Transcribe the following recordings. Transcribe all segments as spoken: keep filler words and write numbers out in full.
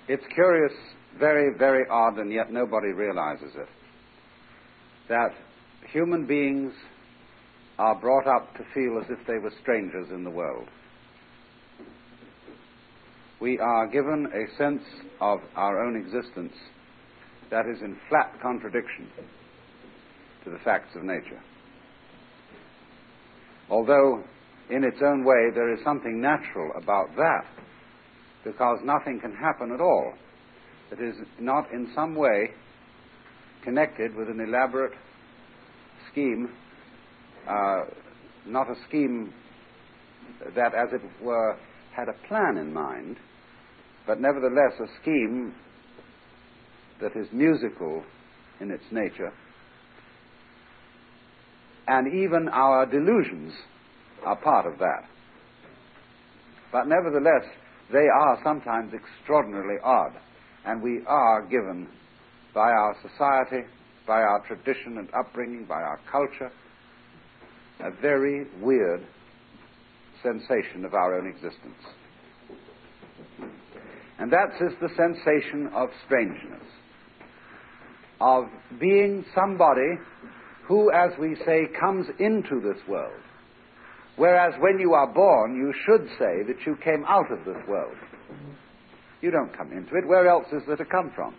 It's curious, very, very odd, and yet nobody realizes it, that human beings are brought up to feel as if they were strangers in the world. We are given a sense of our own existence that is in flat contradiction to the facts of nature. Although, in its own way, there is something natural about that, because nothing can happen at all that is not in some way connected with an elaborate scheme, uh, not a scheme that, as it were, had a plan in mind, but nevertheless a scheme that is musical in its nature. And even our delusions are part of that. But nevertheless, they are sometimes extraordinarily odd, and we are given by our society, by our tradition and upbringing, by our culture, a very weird sensation of our own existence. And that is the sensation of strangeness, of being somebody who, as we say, comes into this world. Whereas when you are born, you should say that you came out of this world. You don't come into it. Where else is there to come from?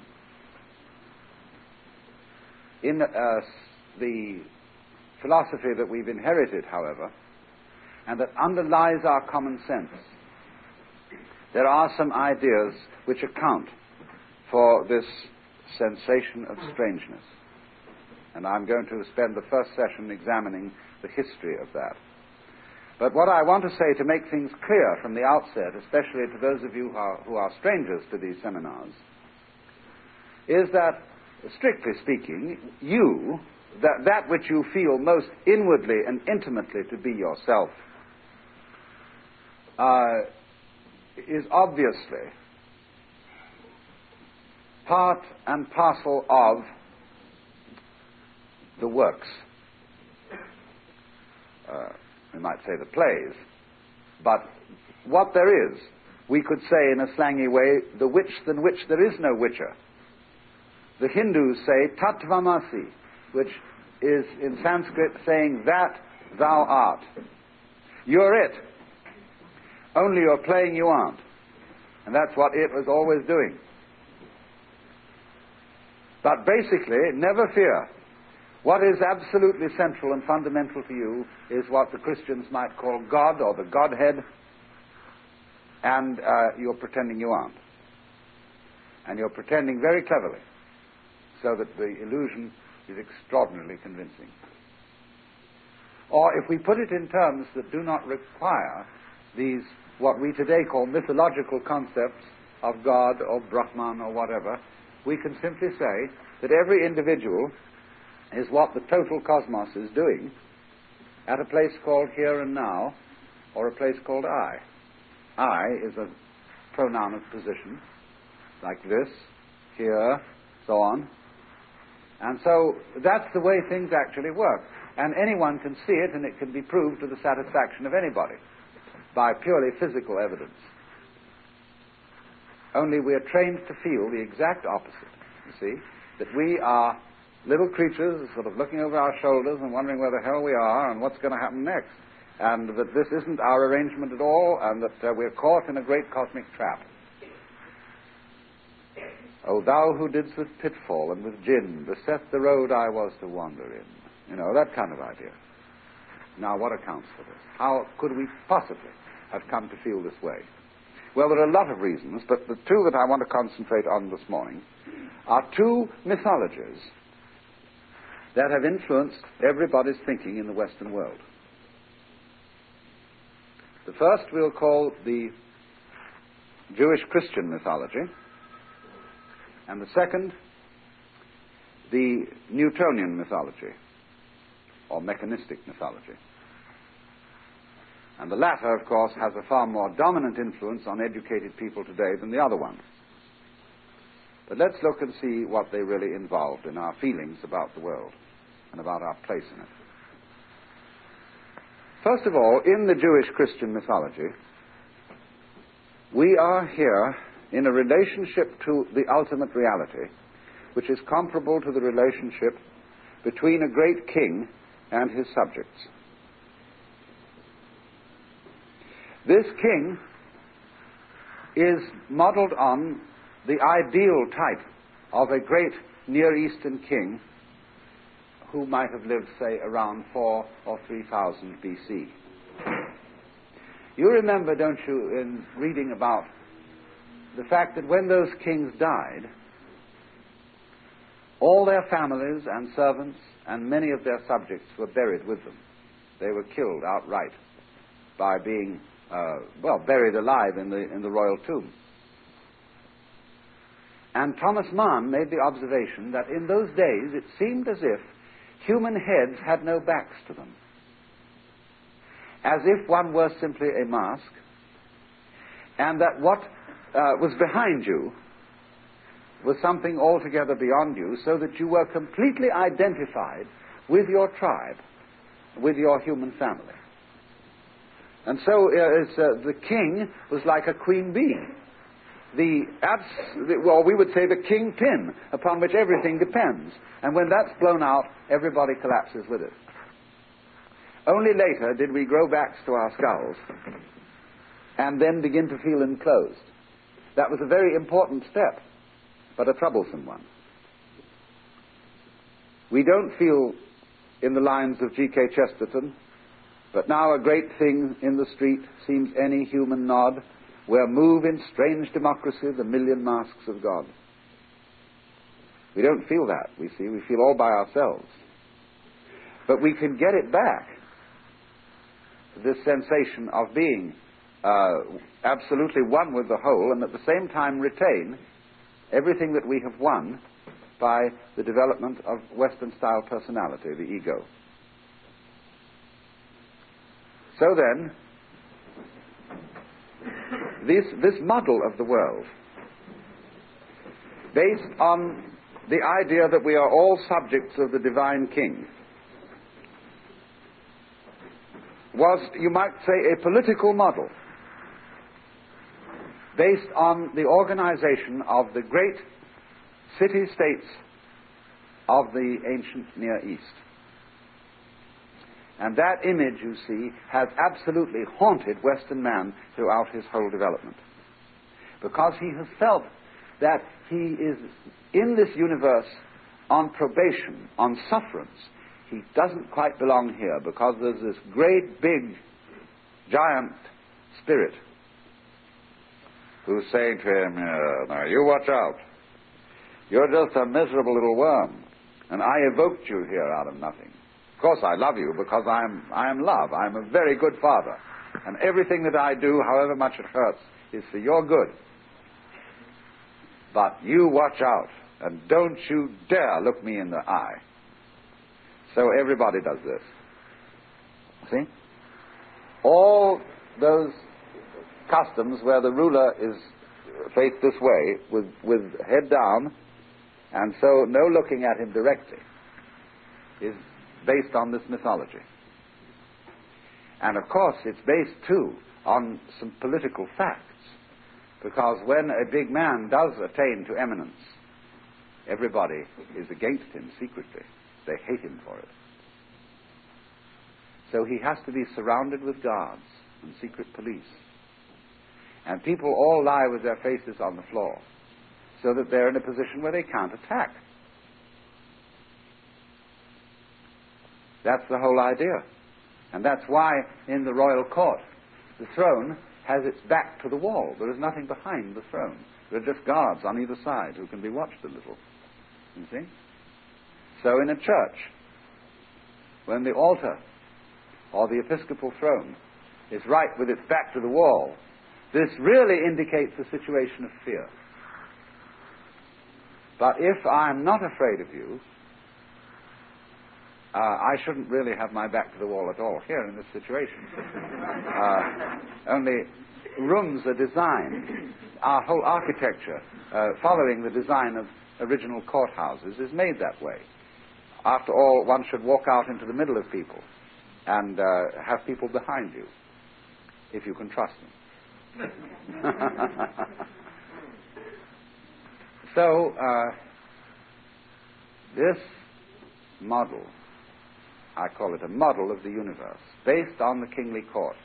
In uh, the philosophy that we've inherited, however, and that underlies our common sense, there are some ideas which account for this sensation of strangeness. And I'm going to spend the first session examining the history of that. But what I want to say to make things clear from the outset, especially to those of you who are, who are strangers to these seminars, is that, strictly speaking, you, that, that which you feel most inwardly and intimately to be yourself, uh, is obviously part and parcel of the works. Uh, we might say the plays. But what there is, we could say in a slangy way, the which than which there is no witcher. The Hindus say tatvamasi, which is in Sanskrit saying that thou art. You're it. Only you're playing you aren't. And that's what it was always doing. But basically, never fear. What is absolutely central and fundamental to you is what the Christians might call God or the Godhead, and uh, you're pretending you aren't. And you're pretending very cleverly, so that the illusion is extraordinarily convincing. Or if we put it in terms that do not require these, what we today call mythological concepts of God or Brahman or whatever, we can simply say that every individual is what the total cosmos is doing at a place called here and now, or a place called I. I is a pronoun of position, like this, here, so on. And so that's the way things actually work. And anyone can see it, and it can be proved to the satisfaction of anybody by purely physical evidence. Only we are trained to feel the exact opposite, you see, that we are little creatures sort of looking over our shoulders and wondering where the hell we are and what's going to happen next, and that this isn't our arrangement at all, and that uh, we're caught in a great cosmic trap. O thou who didst with pitfall and with gin beset the road I was to wander in. You know, that kind of idea. Now, what accounts for this? How could we possibly have come to feel this way? Well, there are a lot of reasons, but the two that I want to concentrate on this morning are two mythologies that have influenced everybody's thinking in the Western world. The first we'll call the Jewish-Christian mythology, and the second, the Newtonian mythology, or mechanistic mythology. And the latter, of course, has a far more dominant influence on educated people today than the other one. But let's look and see what they really involved in our feelings about the world and about our place in it. First of all, in the Jewish Christian mythology, we are here in a relationship to the ultimate reality, which is comparable to the relationship between a great king and his subjects. This king is modeled on the ideal type of a great Near Eastern king who might have lived, say, around four or three thousand B C. You remember, don't you, in reading about the fact that when those kings died, all their families and servants and many of their subjects were buried with them. They were killed outright by being, uh, well, buried alive in the, in the royal tomb. And Thomas Mann made the observation that in those days it seemed as if human heads had no backs to them, as if one were simply a mask, and that what uh, was behind you was something altogether beyond you, so that you were completely identified with your tribe, with your human family. And so uh, it's, uh, the king was like a queen bee, the, abs- the, well, we would say the kingpin upon which everything depends. And when that's blown out, everybody collapses with it. Only later did we grow backs to our skulls and then begin to feel enclosed. That was a very important step, but a troublesome one. We don't feel in the lines of G K Chesterton, but now a great thing in the street seems any human nod, where move in strange democracy the million masks of God. We don't feel that, we see. We feel all by ourselves. But we can get it back, this sensation of being uh, absolutely one with the whole, and at the same time retain everything that we have won by the development of Western-style personality, the ego. So then, this, this model of the world, based on the idea that we are all subjects of the divine king, was, you might say, a political model based on the organization of the great city-states of the ancient Near East. And that image, you see, has absolutely haunted Western man throughout his whole development. Because he has felt that he is in this universe on probation, on sufferance. He doesn't quite belong here because there's this great, big, giant spirit who's saying to him, uh, now you watch out. You're just a miserable little worm, and I evoked you here out of nothing. Of course I love you because I am, I am love. I am a very good father. And everything that I do, however much it hurts, is for your good. But you watch out, and don't you dare look me in the eye. So everybody does this. See? All those customs where the ruler is faced this way, with, with head down, and so no looking at him directly, is based on this mythology. And of course it's based too on some political facts, because when a big man does attain to eminence, everybody is against him secretly. They hate him for it. So he has to be surrounded with guards and secret police. And people all lie with their faces on the floor, so that they're in a position where they can't attack. That's the whole idea. And that's why in the royal court, the throne has its back to the wall. There is nothing behind the throne. There are just guards on either side who can be watched a little. You see? So in a church, when the altar or the episcopal throne is right with its back to the wall, this really indicates a situation of fear. But if I'm not afraid of you, uh, I shouldn't really have my back to the wall at all here in this situation. uh, only rooms are designed, our whole architecture, uh, following the design of original courthouses, is made that way. After all, one should walk out into the middle of people and uh, have people behind you, if you can trust them. So, uh, this model, I call it a model of the universe, based on the kingly court,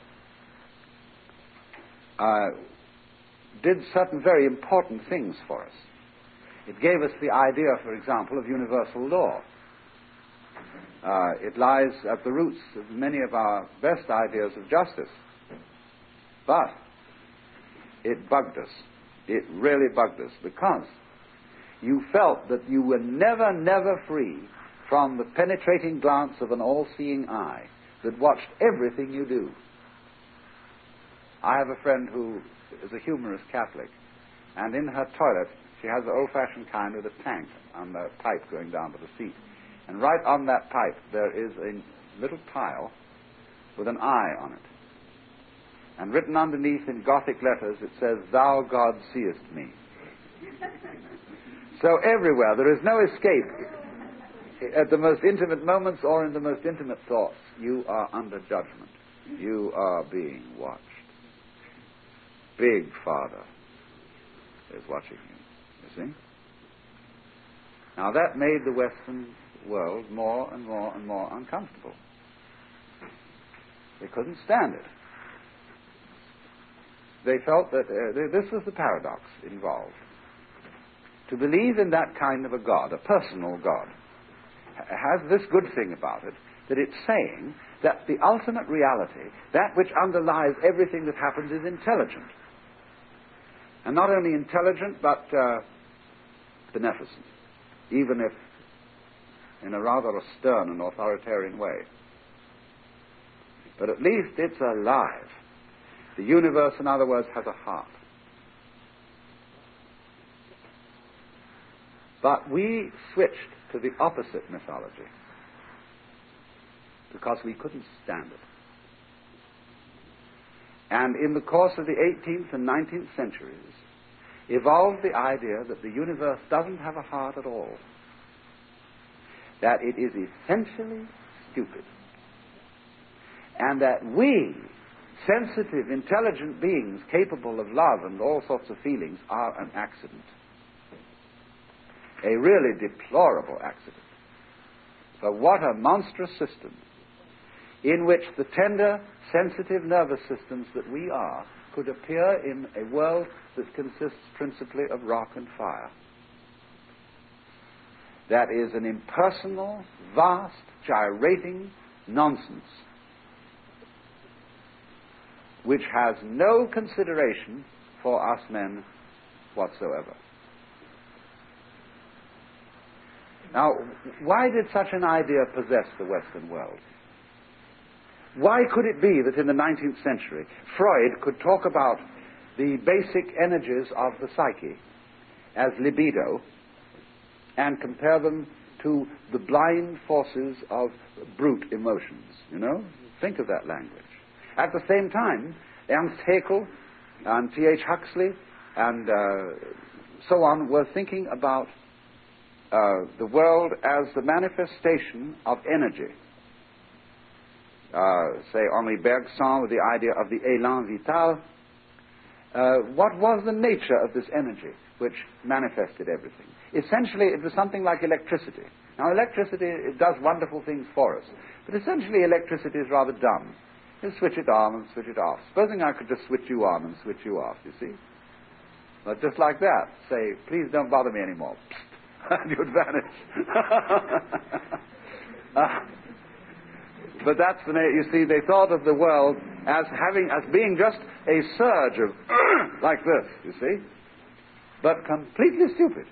uh, did certain very important things for us. It gave us the idea, for example, of universal law. Uh, it lies at the roots of many of our best ideas of justice. But it bugged us. It really bugged us, because you felt that you were never, never free from the penetrating glance of an all-seeing eye that watched everything you do. I have a friend who is a humorous Catholic, and in her toilet she has the old-fashioned kind with a tank and a pipe going down to the seat. And right on that pipe there is a little tile with an eye on it. And written underneath in Gothic letters it says, "Thou, God, seest me." So everywhere there is no escape. At the most intimate moments or in the most intimate thoughts, you are under judgment. You are being watched. Big Father is watching you, you see. Now that made the Western world more and more and more uncomfortable. They couldn't stand it. They felt that uh, this was the paradox involved. To believe in that kind of a God, a personal God, has this good thing about it, that it's saying that the ultimate reality, that which underlies everything that happens, is intelligent. And not only intelligent, but uh, beneficent, even if in a rather a stern and authoritarian way. But at least it's alive. The universe, in other words, has a heart. But we switched to the opposite mythology because we couldn't stand it. And in the course of the eighteenth and nineteenth centuries, evolved the idea that the universe doesn't have a heart at all, that it is essentially stupid, and that we, sensitive, intelligent beings capable of love and all sorts of feelings, are an accident. A really deplorable accident. For what a monstrous system in which the tender, sensitive nervous systems that we are could appear in a world that consists principally of rock and fire. That is an impersonal, vast, gyrating nonsense which has no consideration for us men whatsoever. Now, why did such an idea possess the Western world? Why could it be that in the nineteenth century Freud could talk about the basic energies of the psyche as libido and compare them to the blind forces of brute emotions? You know, think of that language. At the same time, Ernst Haeckel and T H Huxley and uh, so on were thinking about uh, the world as the manifestation of energy. Uh, say, Henri Bergson with the idea of the élan vital. Uh, what was the nature of this energy which manifested everything? Essentially, it was something like electricity. Now, electricity, it does wonderful things for us, but essentially electricity is rather dumb. You switch it on and switch it off. Supposing I could just switch you on and switch you off, you see? But just like that, say, please don't bother me anymore. And you'd vanish. uh, but that's the, you see, they thought of the world as having, as being just a surge of like this, you see? But completely stupid.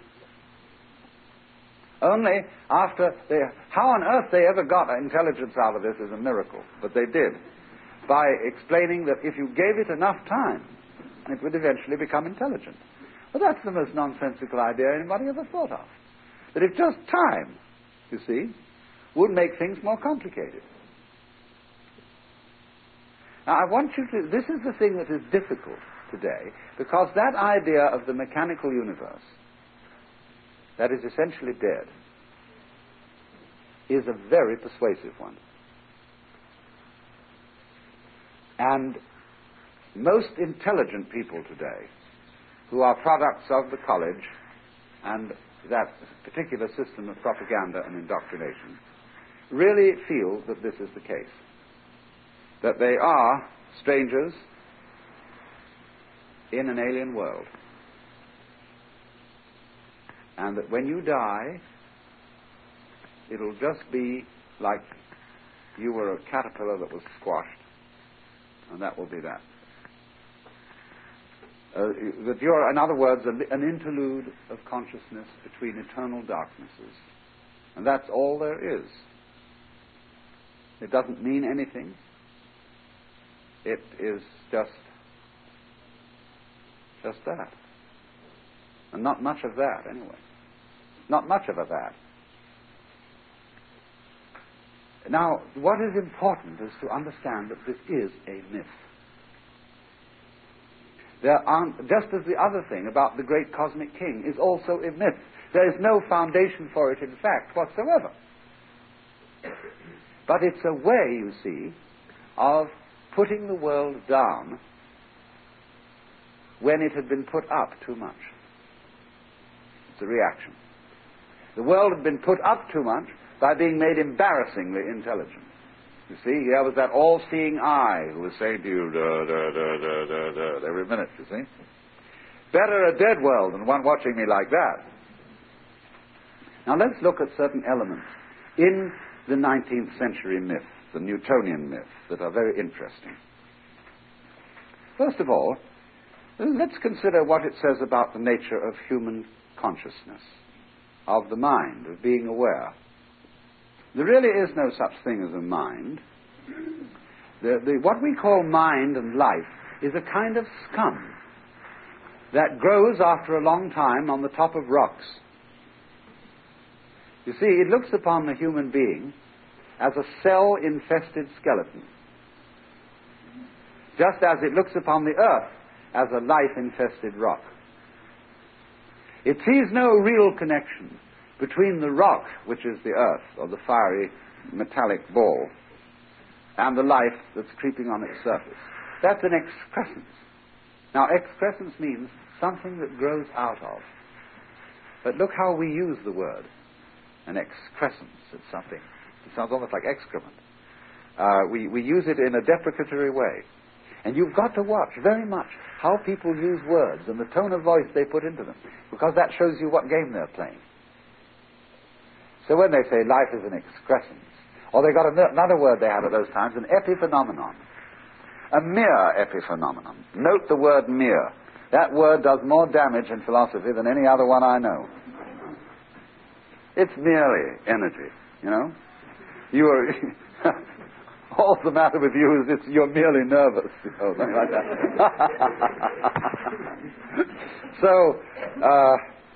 Only after they, how on earth they ever got intelligence out of this is a miracle, but they did. By explaining that if you gave it enough time, it would eventually become intelligent. But that's the most nonsensical idea anybody ever thought of. That if just time, you see, would make things more complicated. Now I want you to, this is the thing that is difficult today, because that idea of the mechanical universe, that is essentially dead, is a very persuasive one. And most intelligent people today, who are products of the college and that particular system of propaganda and indoctrination really feel that this is the case, that they are strangers in an alien world, and that when you die, it'll just be like you were a caterpillar that was squashed, and that will be that. Uh, that you're, in other words, an interlude of consciousness between eternal darknesses. And that's all there is. It doesn't mean anything. It is just, just that. And not much of that, anyway. Not much of a that. Now, what is important is to understand that this is a myth. There aren't, just as the other thing about the great cosmic king is also a myth. There is no foundation for it in fact whatsoever. But it's a way, you see, of putting the world down when it had been put up too much. It's a reaction. The world had been put up too much by being made embarrassingly intelligent. You see, here was that all-seeing eye who was saying to you, da, da, da, da, da, da, every minute, you see. Better a dead world than one watching me like that. Now let's look at certain elements in the nineteenth century myth, the Newtonian myth, that are very interesting. First of all, let's consider what it says about the nature of human consciousness, of the mind, of being aware. There really is no such thing as a mind. The, the, what we call mind and life is a kind of scum that grows after a long time on the top of rocks. You see, it looks upon the human being as a cell-infested skeleton, just as it looks upon the earth as a life-infested rock. It sees no real connection between the rock, which is the earth, or the fiery metallic ball, and the life that's creeping on its surface. That's an excrescence. Now, excrescence means something that grows out of. But look how we use the word. An excrescence. It's something. It sounds almost like excrement. Uh, we, we use it in a deprecatory way. And you've got to watch very much how people use words and the tone of voice they put into them, because that shows you what game they're playing. So when they say life is an excrescence, or they got another word they had at those times, an epiphenomenon. A mere epiphenomenon. Note the word mere. That word does more damage in philosophy than any other one I know. It's merely energy, you know. You are... all the matter with you is it's, you're merely nervous, you know, something like that. so, uh,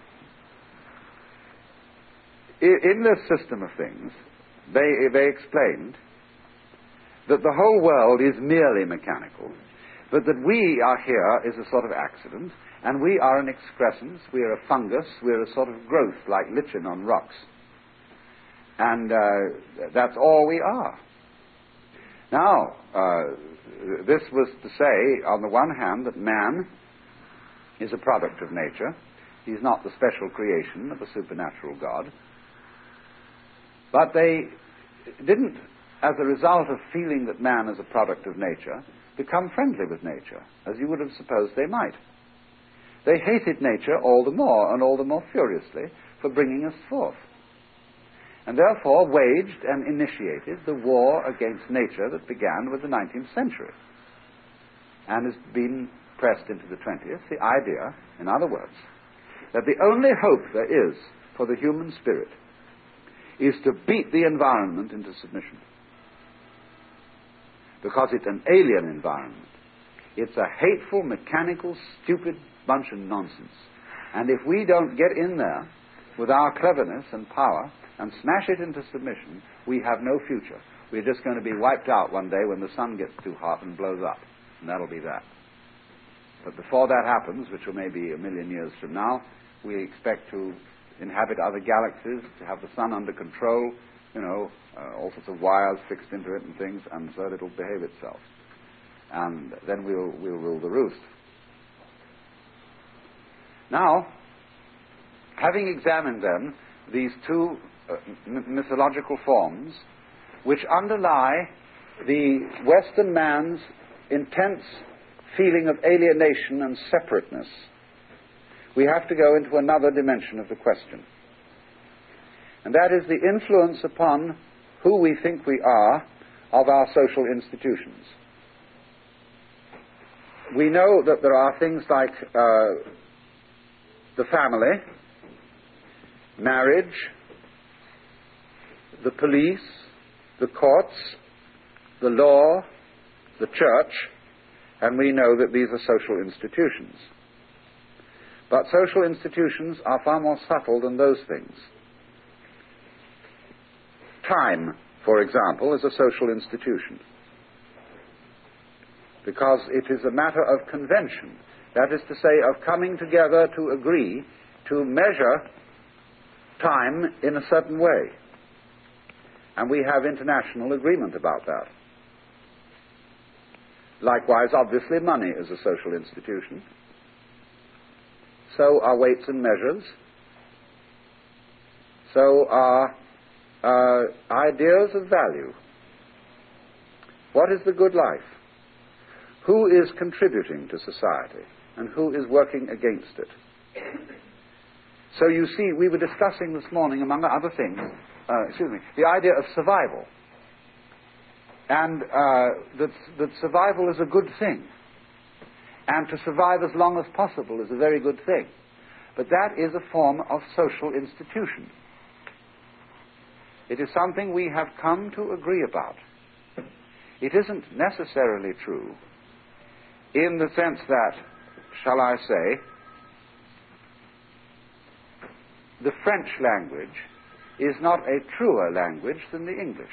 in this system of things, they, they explained that the whole world is merely mechanical, but that we are here is a sort of accident, and we are an excrescence, we are a fungus, we are a sort of growth like lichen on rocks. And uh, that's all we are. Now, uh, this was to say, on the one hand, that man is a product of nature. He's not the special creation of a supernatural God. But they didn't, as a result of feeling that man is a product of nature, become friendly with nature, as you would have supposed they might. They hated nature all the more, and all the more furiously, for bringing us forth, and therefore waged and initiated the war against nature that began with the nineteenth century, and has been pressed into the twentieth, the idea, in other words, that the only hope there is for the human spirit is to beat the environment into submission. Because it's an alien environment. It's a hateful, mechanical, stupid bunch of nonsense. And if we don't get in there with our cleverness and power and smash it into submission, we have no future. We're just going to be wiped out one day when the sun gets too hot and blows up. And that'll be that. But before that happens, which will maybe a million years from now, we expect to inhabit other galaxies, to have the sun under control, you know, uh, all sorts of wires fixed into it and things, and so it'll behave itself. And then we'll, we'll rule the roost. Now, having examined then these two uh, m- mythological forms which underlie the Western man's intense feeling of alienation and separateness, we have to go into another dimension of the question. And that is the influence upon who we think we are of our social institutions. We know that there are things like uh, the family, marriage, the police, the courts, the law, the church, and we know that these are social institutions. But social institutions are far more subtle than those things. Time, for example, is a social institution, because it is a matter of convention, that is to say, of coming together to agree to measure time in a certain way. And we have international agreement about that. Likewise, obviously, money is a social institution. So are weights and measures. So are uh, ideas of value. What is the good life? Who is contributing to society and who is working against it? So you see, we were discussing this morning, among other things, uh, excuse me, the idea of survival. And uh, that, that survival is a good thing. And to survive as long as possible is a very good thing. But that is a form of social institution. It is something we have come to agree about. It isn't necessarily true in the sense that, shall I say, the French language is not a truer language than the English.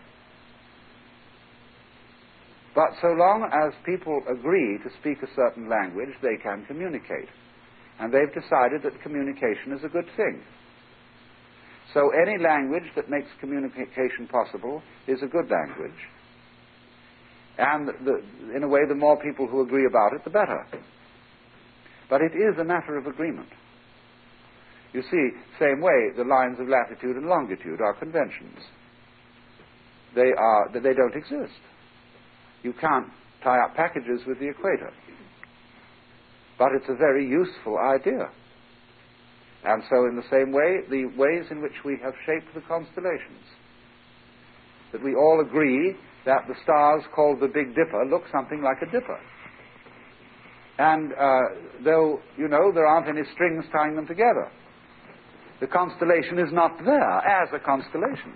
But so long as people agree to speak a certain language, they can communicate. And they've decided that communication is a good thing. So any language that makes communication possible is a good language. And the, in a way, the more people who agree about it, the better. But it is a matter of agreement. You see, same way, the lines of latitude and longitude are conventions. They are, they don't exist. You can't tie up packages with the equator. But it's a very useful idea. And so in the same way, the ways in which we have shaped the constellations, that we all agree that the stars called the Big Dipper look something like a dipper. And uh, though, you know, there aren't any strings tying them together, the constellation is not there as a constellation.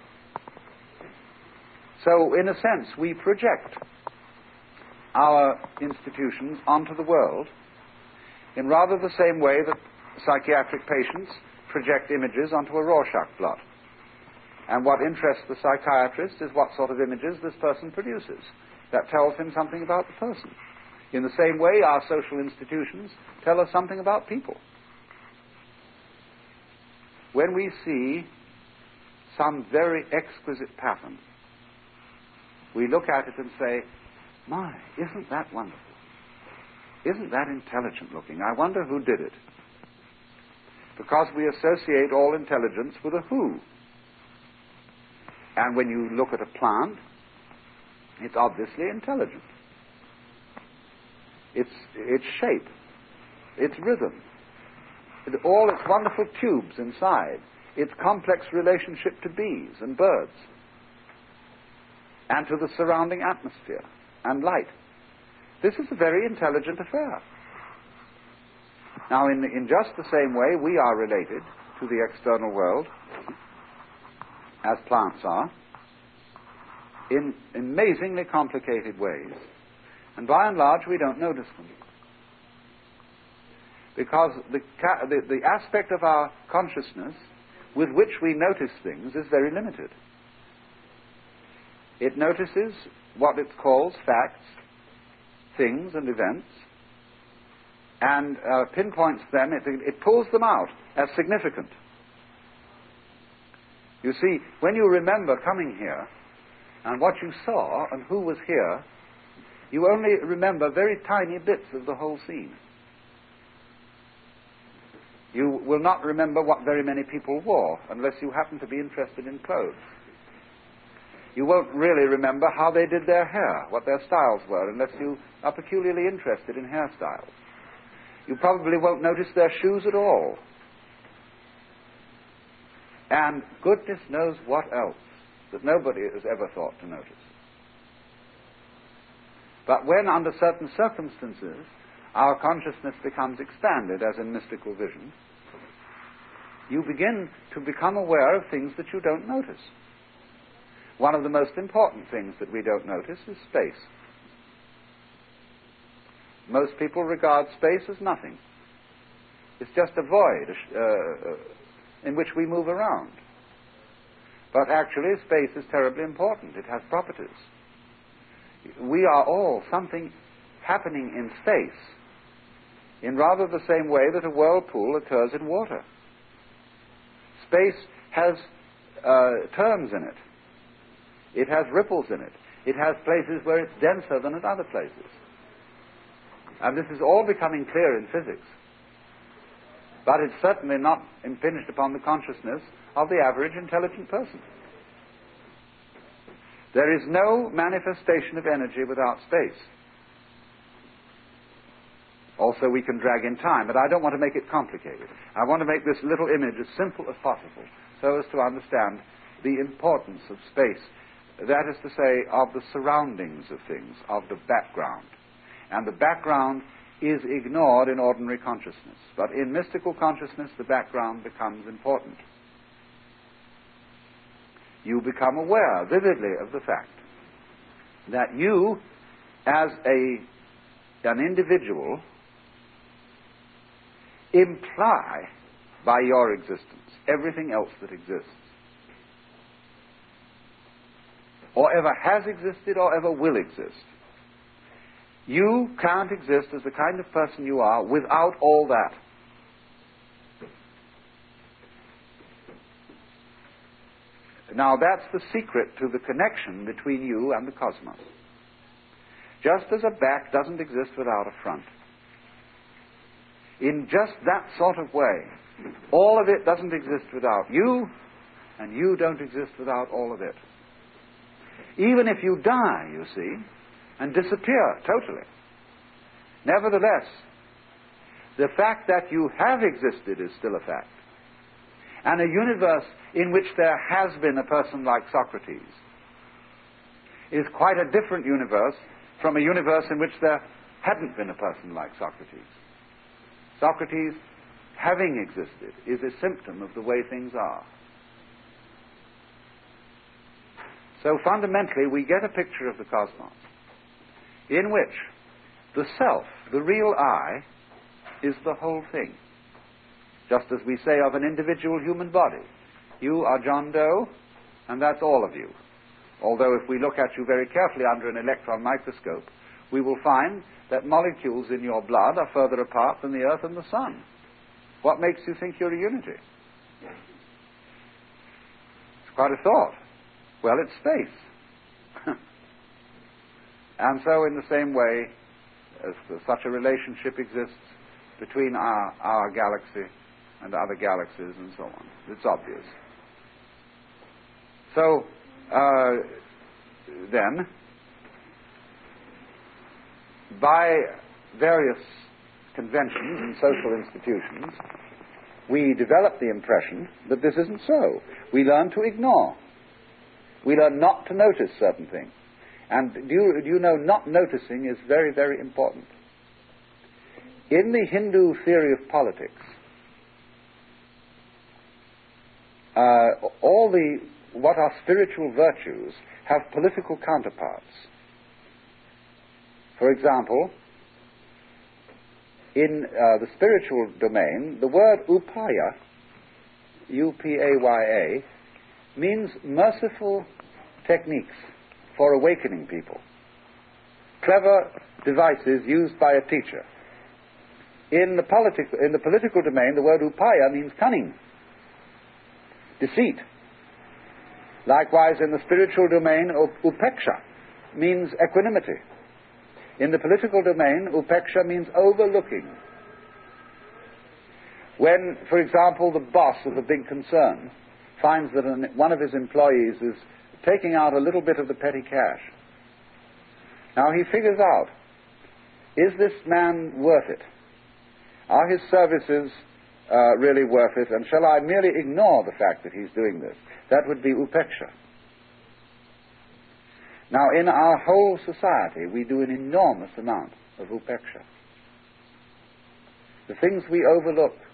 So, in a sense, we project our institutions onto the world in rather the same way that psychiatric patients project images onto a Rorschach blot. And what interests the psychiatrist is what sort of images this person produces. That tells him something about the person. In the same way, our social institutions tell us something about people. When we see some very exquisite pattern, we look at it and say, my, isn't that wonderful? Isn't that intelligent looking? I wonder who did it. Because we associate all intelligence with a who. And when you look at a plant, it's obviously intelligent. Its, its shape, its rhythm, it, all its wonderful tubes inside, its complex relationship to bees and birds, and to the surrounding atmosphere and light. This is a very intelligent affair. Now, in, in just the same way, we are related to the external world, as plants are, in amazingly complicated ways. And by and large, we don't notice them. Because the, ca- the, the aspect of our consciousness with which we notice things is very limited. It notices what it calls facts, things and events, and uh, pinpoints them, it, it pulls them out as significant. You see, when you remember coming here, and what you saw, and who was here, you only remember very tiny bits of the whole scene. You will not remember what very many people wore unless you happen to be interested in clothes. You won't really remember how they did their hair, what their styles were, unless you are peculiarly interested in hairstyles. You probably won't notice their shoes at all. And goodness knows what else that nobody has ever thought to notice. But when, under certain circumstances, our consciousness becomes expanded, as in mystical vision, you begin to become aware of things that you don't notice. One of the most important things that we don't notice is space. Most people regard space as nothing. It's just a void uh, in which we move around. But actually, space is terribly important. It has properties. We are all something happening in space in rather the same way that a whirlpool occurs in water. Space has uh, terms in it. It has ripples in it. It has places where it's denser than at other places. And this is all becoming clear in physics. But it's certainly not impinged upon the consciousness of the average intelligent person. There is no manifestation of energy without space. Also, we can drag in time, but I don't want to make it complicated. I want to make this little image as simple as possible so as to understand the importance of space. That is to say, of the surroundings of things, of the background. And the background is ignored in ordinary consciousness. But in mystical consciousness, the background becomes important. You become aware vividly of the fact that you, as a, an individual, imply by your existence everything else that exists, or ever has existed, or ever will exist. You can't exist as the kind of person you are without all that. Now that's the secret to the connection between you and the cosmos. Just as a back doesn't exist without a front. In just that sort of way, all of it doesn't exist without you, and you don't exist without all of it. Even if you die, you see, and disappear totally, nevertheless, the fact that you have existed is still a fact. And a universe in which there has been a person like Socrates is quite a different universe from a universe in which there hadn't been a person like Socrates. Socrates, having existed, is a symptom of the way things are. So fundamentally, we get a picture of the cosmos in which the self, the real I, is the whole thing. Just as we say of an individual human body, you are John Doe, and that's all of you. Although if we look at you very carefully under an electron microscope, we will find that molecules in your blood are further apart than the earth and the sun. What makes you think you're a unity? It's quite a thought. Well, it's space. And so in the same way, as such a relationship exists between our, our galaxy and other galaxies and so on. It's obvious. So, uh, then, by various conventions and social institutions, we develop the impression that this isn't so. We learn to ignore. We learn not to notice certain things. And do you, do you know, not noticing is very, very important. In the Hindu theory of politics, uh, all the, what are spiritual virtues have political counterparts. For example, in uh, the spiritual domain, the word upaya, U P A Y A, means merciful techniques for awakening people. Clever devices used by a teacher. In the, politi- in the political domain, the word upaya means cunning, deceit. Likewise, in the spiritual domain, upeksha means equanimity. In the political domain, upeksha means overlooking. When, for example, the boss of a big concern finds that an, one of his employees is taking out a little bit of the petty cash, now he figures out, is this man worth it? Are his services uh, really worth it? And shall I merely ignore the fact that he's doing this? That would be upeksha. Now, in our whole society, we do an enormous amount of upeksha. The things we overlook,